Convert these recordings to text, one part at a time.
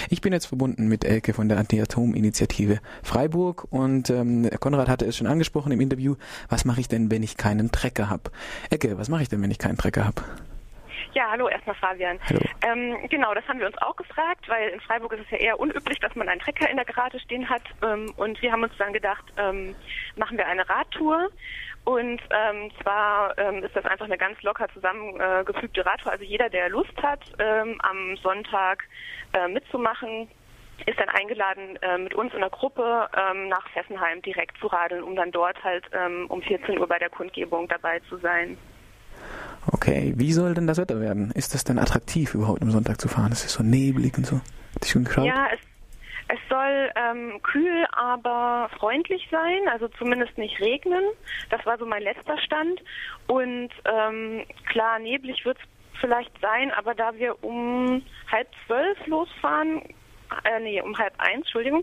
Ich bin jetzt verbunden mit Elke von der Anti-Atom-Initiative Freiburg und Konrad hatte es schon angesprochen im Interview, was mache ich denn, wenn ich keinen Trecker habe? Elke, was mache ich denn, wenn ich keinen Trecker habe? Ja, hallo erstmal Fabian. Hallo. Genau, das haben wir uns auch gefragt, weil in Freiburg ist es ja eher unüblich, dass man einen Trecker in der Garage stehen hat. Und wir haben uns dann gedacht, machen wir eine Radtour. Und zwar ist das einfach eine ganz locker zusammengefügte Radtour. Also jeder, der Lust hat, am Sonntag mitzumachen, ist dann eingeladen, mit uns in der Gruppe nach Fessenheim direkt zu radeln, um dann dort halt um 14 Uhr bei der Kundgebung dabei zu sein. Okay, wie soll denn das Wetter werden? Ist das denn attraktiv, überhaupt am Sonntag zu fahren? Es ist so neblig und so. Hat dich schon geschaut? Ja, es soll kühl, aber freundlich sein, also zumindest nicht regnen. Das war so mein letzter Stand. Und klar, neblig wird es vielleicht sein, aber da wir um 11:30 losfahren, um 12:30, Entschuldigung,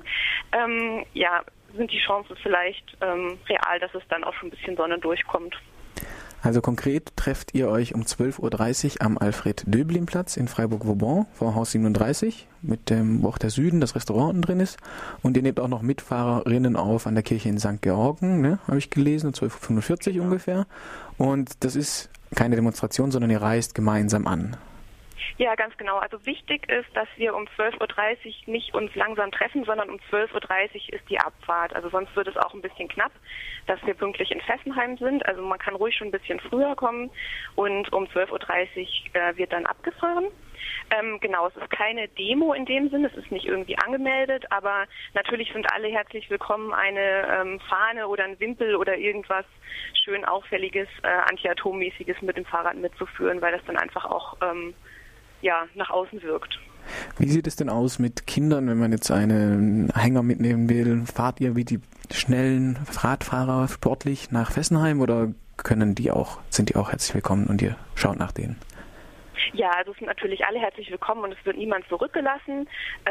sind die Chancen vielleicht real, dass es dann auch schon ein bisschen Sonne durchkommt. Also konkret trefft ihr euch um 12:30 Uhr am Alfred-Döblin-Platz in Freiburg-Vauban vor Haus 37, mit dem wo auch der Süden, das Restaurant unten drin ist. Und ihr nehmt auch noch Mitfahrerinnen auf an der Kirche in St. Georgen, ne, habe ich gelesen, um 12:45 Uhr ungefähr. Und das ist keine Demonstration, sondern ihr reist gemeinsam an. Ja, ganz genau. Also wichtig ist, dass wir um 12:30 Uhr nicht uns langsam treffen, sondern um 12:30 Uhr ist die Abfahrt. Also sonst wird es auch ein bisschen knapp, dass wir pünktlich in Fessenheim sind. Also man kann ruhig schon ein bisschen früher kommen und um 12:30 Uhr wird dann abgefahren. Genau, es ist keine Demo in dem Sinne, es ist nicht irgendwie angemeldet, aber natürlich sind alle herzlich willkommen, eine Fahne oder ein Wimpel oder irgendwas schön auffälliges, Anti-Atom-mäßiges mit dem Fahrrad mitzuführen, weil das dann einfach auch nach außen wirkt. Wie sieht es denn aus mit Kindern, wenn man jetzt einen Hänger mitnehmen will? Fahrt ihr wie die schnellen Radfahrer sportlich nach Fessenheim oder sind die auch herzlich willkommen und ihr schaut nach denen? Ja, also es sind natürlich alle herzlich willkommen und es wird niemand zurückgelassen.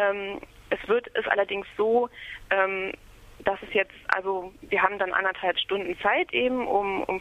Es ist allerdings so, dass es jetzt, also wir haben dann 1,5 Stunden Zeit eben, um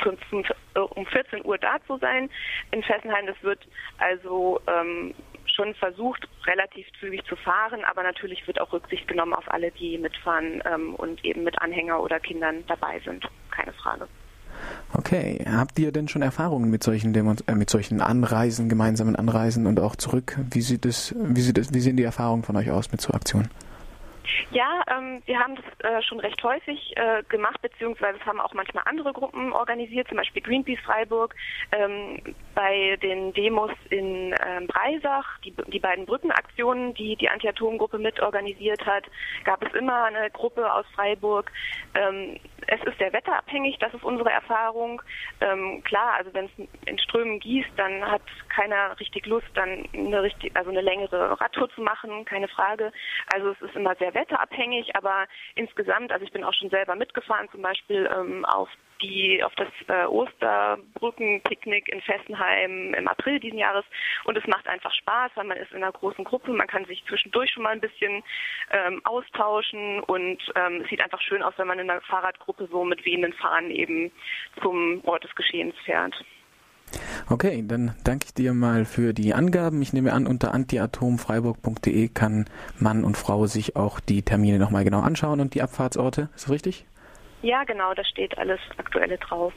14 Uhr da zu sein in Fessenheim. Das wird also schon versucht, relativ zügig zu fahren, aber natürlich wird auch Rücksicht genommen auf alle, die mitfahren und eben mit Anhänger oder Kindern dabei sind. Keine Frage. Okay, habt ihr denn schon Erfahrungen mit solchen Anreisen, gemeinsamen Anreisen und auch zurück? Wie sehen die Erfahrungen von euch aus mit so Aktionen? Ja, wir haben das schon recht häufig gemacht, beziehungsweise es haben auch manchmal andere Gruppen organisiert, zum Beispiel Greenpeace Freiburg, bei den Demos in Breisach, die beiden Brückenaktionen, die die Anti-Atom-Gruppe mit organisiert hat, gab es immer eine Gruppe aus Freiburg. Es ist sehr wetterabhängig, das ist unsere Erfahrung. Klar, also wenn es in Strömen gießt, dann hat keiner richtig Lust, dann eine längere Radtour zu machen, keine Frage. Also es ist immer sehr wetterabhängig, aber insgesamt, also ich bin auch schon selber mitgefahren, zum Beispiel auf das Osterbrückenpicknick in Fessenheim im April diesen Jahres, und es macht einfach Spaß, weil man ist in einer großen Gruppe, man kann sich zwischendurch schon mal ein bisschen austauschen und es sieht einfach schön aus, wenn man in einer Fahrradgruppe so mit wehenden Fahnen eben zum Ort des Geschehens fährt. Okay, dann danke ich dir mal für die Angaben. Ich nehme an, unter antiatomfreiburg.de kann Mann und Frau sich auch die Termine nochmal genau anschauen und die Abfahrtsorte. Ist das richtig? Ja, genau, da steht alles Aktuelle drauf.